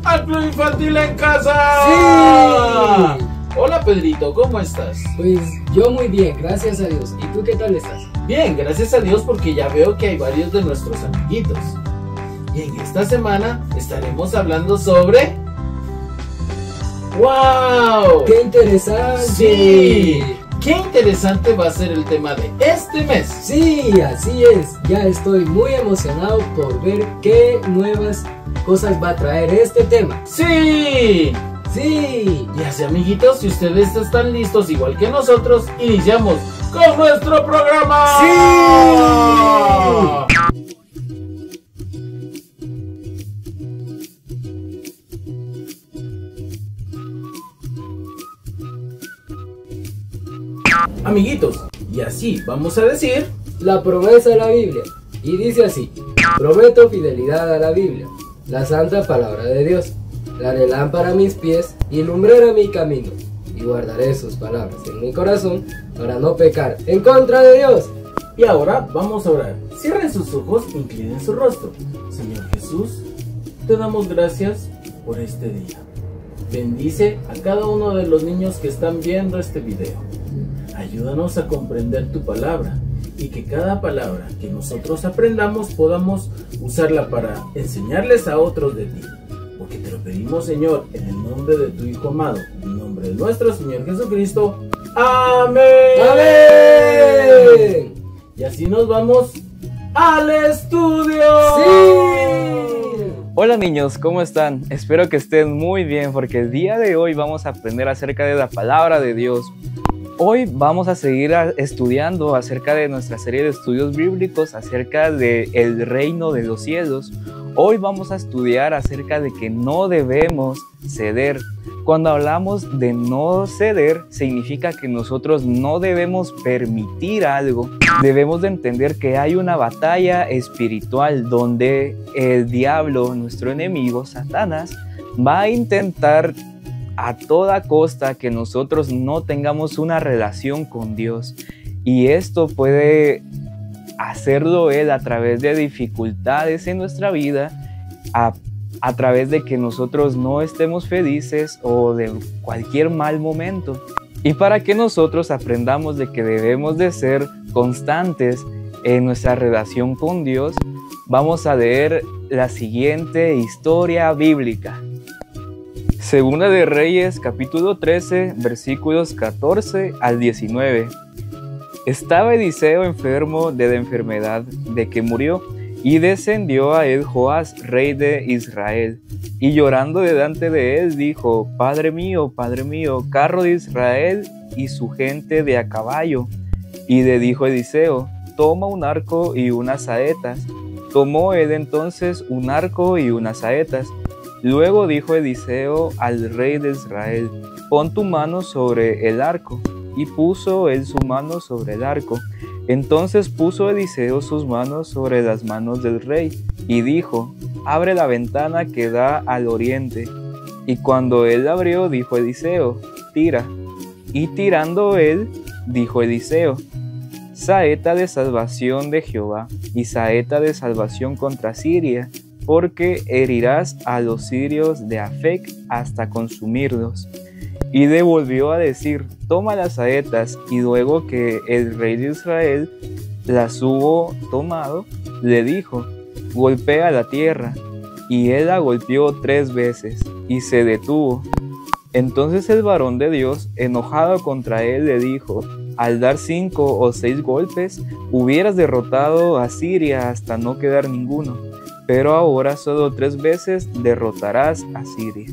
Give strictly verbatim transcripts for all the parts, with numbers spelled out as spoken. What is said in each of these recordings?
al Club Infantil en Casa. ¡Sí! Hola Pedrito, ¿cómo estás? Pues yo muy bien, gracias a Dios. ¿Y tú qué tal estás? Bien, gracias a Dios, porque ya veo que hay varios de nuestros amiguitos. Y en esta semana estaremos hablando sobre... ¡Wow! ¡Qué interesante! ¡Sí! ¡Qué interesante va a ser el tema de este mes! Sí, así es. Ya estoy muy emocionado por ver qué nuevas cosas va a traer este tema. ¡Sí! ¡Sí! Y así, amiguitos, si ustedes están listos igual que nosotros, iniciamos con nuestro programa. ¡Sí! Amiguitos, y así vamos a decir la promesa de la Biblia. Y dice así: prometo fidelidad a la Biblia, la santa palabra de Dios. La haré lámpara a mis pies y lumbrera mi camino. Y guardaré sus palabras en mi corazón para no pecar en contra de Dios. Y ahora vamos a orar. Cierren sus ojos, inclinen su rostro. Señor Jesús, te damos gracias por este día. Bendice a cada uno de los niños que están viendo este video. Ayúdanos a comprender tu palabra y que cada palabra que nosotros aprendamos podamos usarla para enseñarles a otros de ti. Porque te lo pedimos, Señor, en el nombre de tu Hijo amado, en el nombre de nuestro Señor Jesucristo. ¡Amén! ¡Amén! Y así nos vamos al estudio. ¡Sí! Hola niños, ¿cómo están? Espero que estén muy bien, porque el día de hoy vamos a aprender acerca de la palabra de Dios. Hoy vamos a seguir a, estudiando acerca de nuestra serie de estudios bíblicos acerca del reino de los cielos. Hoy vamos a estudiar acerca de que no debemos ceder. Cuando hablamos de no ceder, significa que nosotros no debemos permitir algo. Debemos de entender que hay una batalla espiritual donde el diablo, nuestro enemigo, Satanás, va a intentar a toda costa que nosotros no tengamos una relación con Dios. Y esto puede hacerlo él a través de dificultades en nuestra vida, a, a través de que nosotros no estemos felices o de cualquier mal momento. Y para que nosotros aprendamos de que debemos de ser constantes en nuestra relación con Dios, vamos a leer la siguiente historia bíblica. Segunda de Reyes, capítulo trece, versículos catorce al diecinueve. Estaba Eliseo enfermo de la enfermedad de que murió, y descendió a él Joás, rey de Israel, y llorando delante de él dijo: Padre mío, Padre mío, carro de Israel y su gente de a caballo. Y le dijo Eliseo: Toma un arco y unas saetas. Tomó él entonces un arco y unas saetas. Luego dijo Eliseo al rey de Israel: Pon tu mano sobre el arco. Y puso él su mano sobre el arco. Entonces puso Eliseo sus manos sobre las manos del rey, y dijo: Abre la ventana que da al oriente. Y cuando él abrió, dijo Eliseo: Tira. Y tirando él, dijo Eliseo: Saeta de salvación de Jehová, y saeta de salvación contra Siria, porque herirás a los sirios de Afec hasta consumirlos. Y le volvió a decir: Toma las saetas. Y luego que el rey de Israel las hubo tomado, le dijo: Golpea la tierra. Y él la golpeó tres veces, y se detuvo. Entonces el varón de Dios, enojado contra él, le dijo: Al dar cinco o seis golpes, hubieras derrotado a Siria hasta no quedar ninguno. Pero ahora solo tres veces derrotarás a Siria.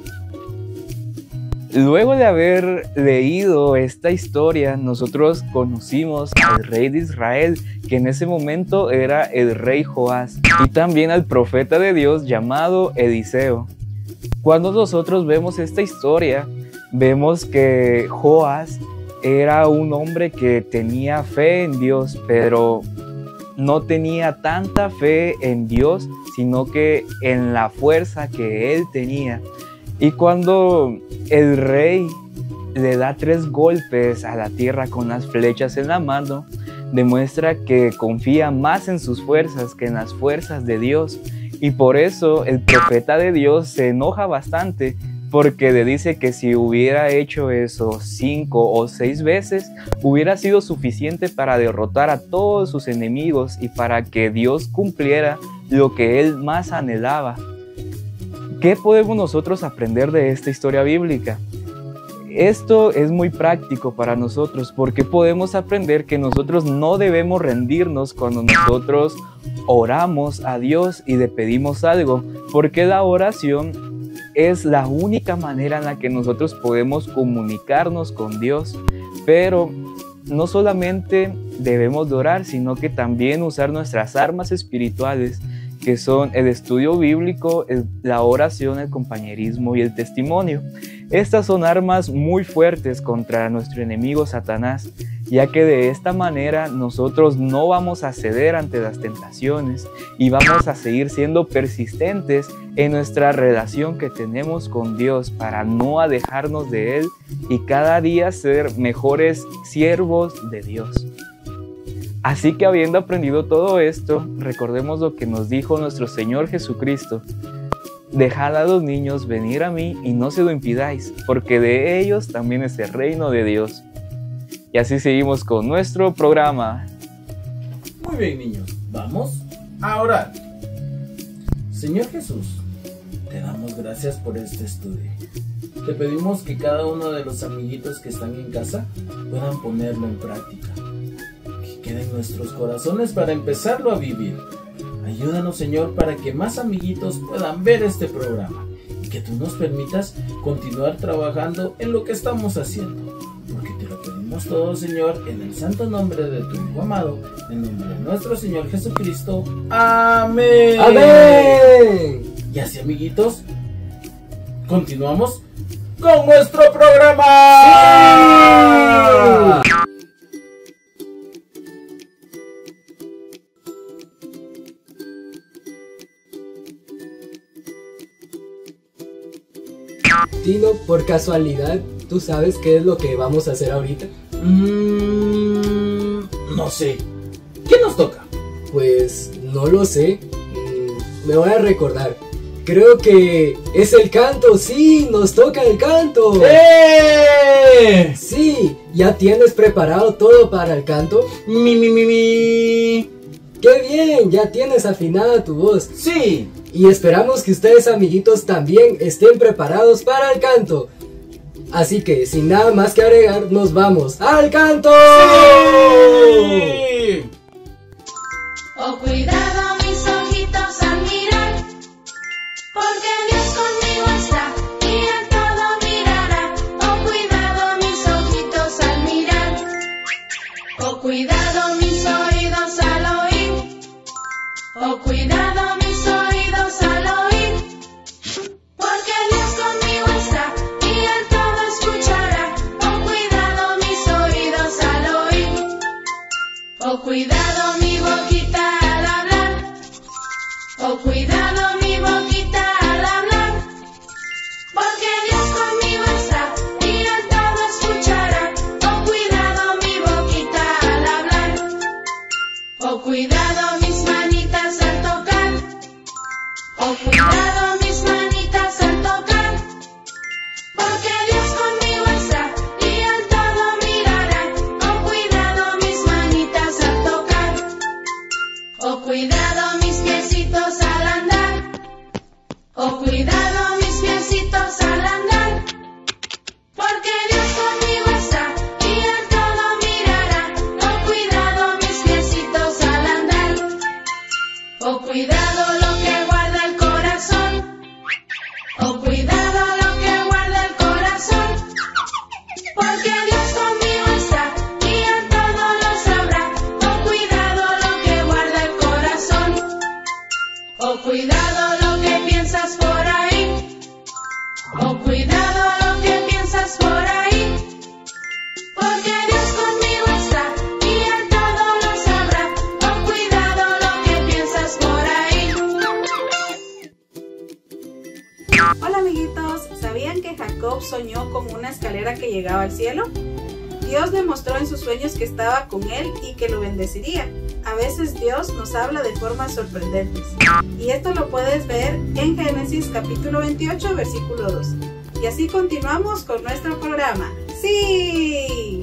Luego de haber leído esta historia, nosotros conocimos al rey de Israel, que en ese momento era el rey Joás, y también al profeta de Dios llamado Eliseo. Cuando nosotros vemos esta historia, vemos que Joás era un hombre que tenía fe en Dios, pero no tenía tanta fe en Dios, sino que en la fuerza que él tenía. Y cuando el rey le da tres golpes a la tierra con las flechas en la mano, demuestra que confía más en sus fuerzas que en las fuerzas de Dios. Y por eso el profeta de Dios se enoja bastante, porque le dice que si hubiera hecho eso cinco o seis veces, hubiera sido suficiente para derrotar a todos sus enemigos y para que Dios cumpliera lo que él más anhelaba. ¿Qué podemos nosotros aprender de esta historia bíblica? Esto es muy práctico para nosotros, porque podemos aprender que nosotros no debemos rendirnos cuando nosotros oramos a Dios y le pedimos algo, porque la oración es la única manera en la que nosotros podemos comunicarnos con Dios. Pero no solamente debemos de orar, sino que también usar nuestras armas espirituales, que son el estudio bíblico, el, la oración, el compañerismo y el testimonio. Estas son armas muy fuertes contra nuestro enemigo Satanás, ya que de esta manera nosotros no vamos a ceder ante las tentaciones y vamos a seguir siendo persistentes en nuestra relación que tenemos con Dios para no alejarnos de Él y cada día ser mejores siervos de Dios. Así que habiendo aprendido todo esto, recordemos lo que nos dijo nuestro Señor Jesucristo: dejad a los niños venir a mí y no se lo impidáis, porque de ellos también es el reino de Dios. Y así seguimos con nuestro programa. Muy bien, niños, vamos a orar. Señor Jesús, te damos gracias por este estudio. Te pedimos que cada uno de los amiguitos que están en casa puedan ponerlo en práctica, que quede en nuestros corazones para empezarlo a vivir. Ayúdanos, Señor, para que más amiguitos puedan ver este programa y que tú nos permitas continuar trabajando en lo que estamos haciendo, porque te lo pedimos todo, Señor, en el santo nombre de tu Hijo amado, en nombre de nuestro Señor Jesucristo. Amén. ¡Amén! Y así, amiguitos, continuamos con nuestro programa. ¡Sí! Tino, por casualidad, ¿tú sabes qué es lo que vamos a hacer ahorita? Mm, no sé. ¿Qué nos toca? Pues no lo sé. Mm, me voy a recordar. Creo que es el canto. Sí, nos toca el canto. ¡Eh! Sí, ¿ya tienes preparado todo para el canto? Mi, mi, mi, mi. ¡Qué bien! Ya tienes afinada tu voz. Sí. Y esperamos que ustedes, amiguitos, también estén preparados para el canto. Así que, sin nada más que agregar, nos vamos al canto. ¡Sí! Oh, cuidado mis ojitos al mirar, porque Dios conmigo está y Él todo mirará. Oh, cuidado mis ojitos al mirar. Oh, cuidado mis oídos al oír. Oh, cuidado mis oídos al oír, porque Dios conmigo está y Él todo escuchará. Oh, cuidado mis oídos al oír. Oh, cuidado mi boquita al hablar. Oh, cuidado mi boquita al hablar, porque Dios conmigo está y Él todo escuchará. Oh, cuidado mi boquita al hablar. Oh, cuidado mis manitas al tocar. Oh, cuidado mis manitas al tocar, porque Dios conmigo está y Él todo mirará. Oh, cuidado mis manitas al tocar. Oh, cuidado mis piecitos al andar. Oh, cuidado mis piecitos al andar, porque Dios conmigo está y Él todo mirará. Oh, cuidado mis piecitos al andar. Oh, cuidado lo que guarda el corazón. Oh, cuidado lo que guarda el corazón, porque Dios conmigo está y Él todo lo sabrá. Oh, cuidado lo que guarda el corazón. Oh, cuidado lo que piensas por ahí. Oh, cuidado lo que piensas por ahí, porque Dios conmigo está y Él todo lo sabrá. Oh, cuidado lo que piensas por ahí. Hola amiguitos, ¿sabían que Jacob soñó con una escalera que llegaba al cielo? Dios demostró en sus sueños que estaba con él y que lo bendeciría. A veces Dios nos habla de formas sorprendentes. Y esto lo puedes ver en Génesis capítulo veintiocho, versículo dos. Y así continuamos con nuestro programa. ¡Sí!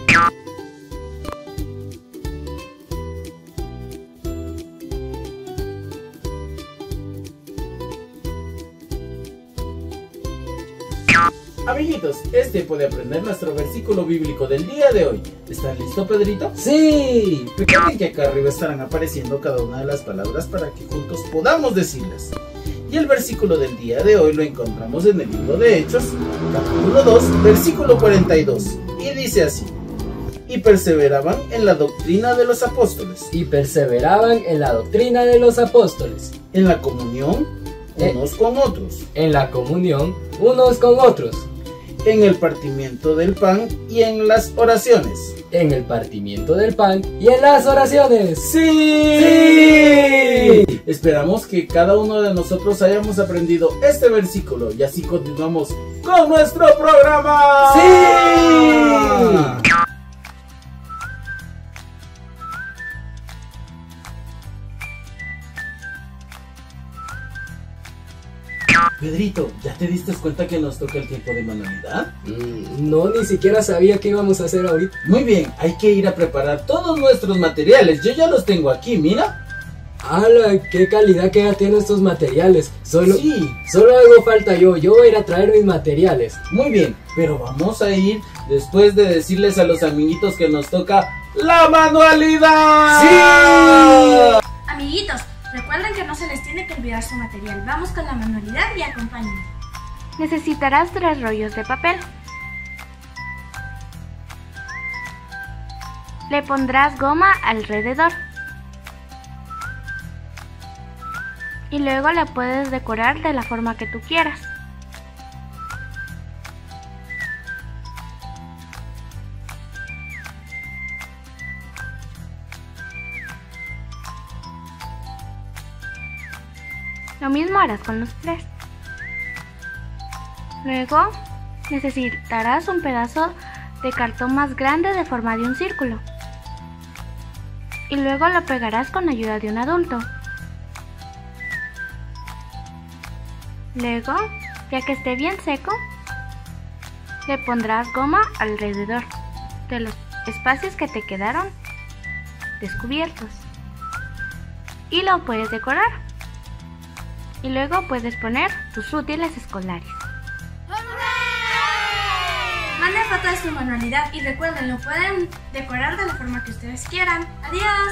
Amiguitos, es tiempo de aprender nuestro versículo bíblico del día de hoy. ¿Estás listo, Pedrito? ¡Sí! Recuerden que acá arriba estarán apareciendo cada una de las palabras para que juntos podamos decirlas. Y el versículo del día de hoy lo encontramos en el libro de Hechos, capítulo dos, versículo cuarenta y dos. Y dice así: y perseveraban en la doctrina de los apóstoles, Y perseveraban en la doctrina de los apóstoles, en la comunión Eh. unos con otros, en la comunión unos con otros, en el partimiento del pan y en las oraciones. en el partimiento del pan y en las oraciones. ¡Sí! ¡Sí! Esperamos que cada uno de nosotros hayamos aprendido este versículo y así continuamos con nuestro programa. ¡Sí! Pedrito, ¿ya te diste cuenta que nos toca el tiempo de manualidad? Mm, no, ni siquiera sabía qué íbamos a hacer ahorita. Muy bien, hay que ir a preparar todos nuestros materiales. Yo ya los tengo aquí, mira. ¡Hala! ¡Qué calidad que ya tienen estos materiales! Solo, Sí, solo hago falta yo. Yo voy a ir a traer mis materiales. muy bien, pero vamos a ir después de decirles a los amiguitos que nos toca la manualidad. ¡Sí! Amiguitos, recuerden que no se les tiene que olvidar su material. Vamos con la manualidad y acompáñenme. Necesitarás tres rollos de papel. Le pondrás goma alrededor. Y luego le puedes decorar de la forma que tú quieras. Lo mismo harás con los tres. Luego necesitarás un pedazo de cartón más grande de forma de un círculo. Y luego lo pegarás con ayuda de un adulto. Luego, ya que esté bien seco, le pondrás goma alrededor de los espacios que te quedaron descubiertos. Y lo puedes decorar. Y luego puedes poner tus útiles escolares. Manden foto de su manualidad y recuerden, lo pueden decorar de la forma que ustedes quieran. ¡Adiós!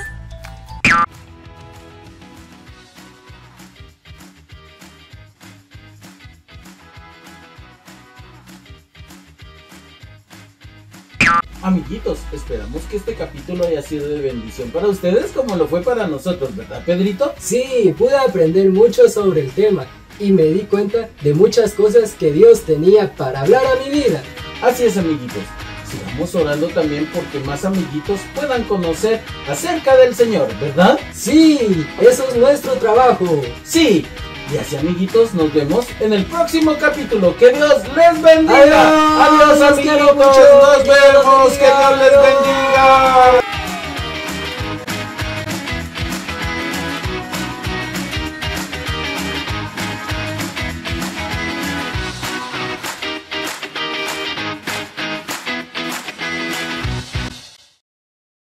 Amiguitos, esperamos que este capítulo haya sido de bendición para ustedes como lo fue para nosotros, ¿verdad, Pedrito? Sí, pude aprender mucho sobre el tema y me di cuenta de muchas cosas que Dios tenía para hablar a mi vida. Así es, amiguitos. Sigamos orando también porque más amiguitos puedan conocer acerca del Señor, ¿verdad? Sí, eso es nuestro trabajo. Sí. Y así, amiguitos, nos vemos en el próximo capítulo. ¡Que Dios les bendiga! Adiós, Adiós, los quiero amiguitos. mucho. Nos Que Dios vemos. los Que Dios les bendiga. bendiga.